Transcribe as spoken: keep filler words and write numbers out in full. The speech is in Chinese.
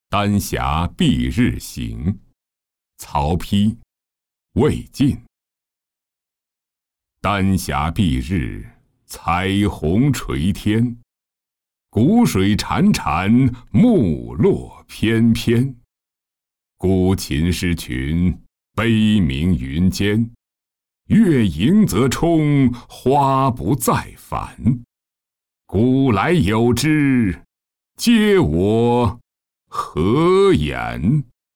丹霞蔽日行，曹丕，魏晋。丹霞蔽日，彩虹垂天。谷水潺潺，木落翩翩。孤琴诗群，悲鸣云间。月盈则冲，花不再返。古来有之，嗟我何言？